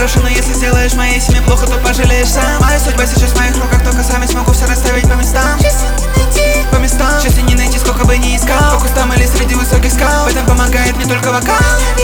брошу, но если сделаешь моей семье плохо, то пожалеешь сам. Моя судьба сейчас в моих руках, только сами смогу все расставить по местам. По местам, счастья не найти, сколько бы ни искал, по кустам или среди высоких скал. В этом помогает не только вокал.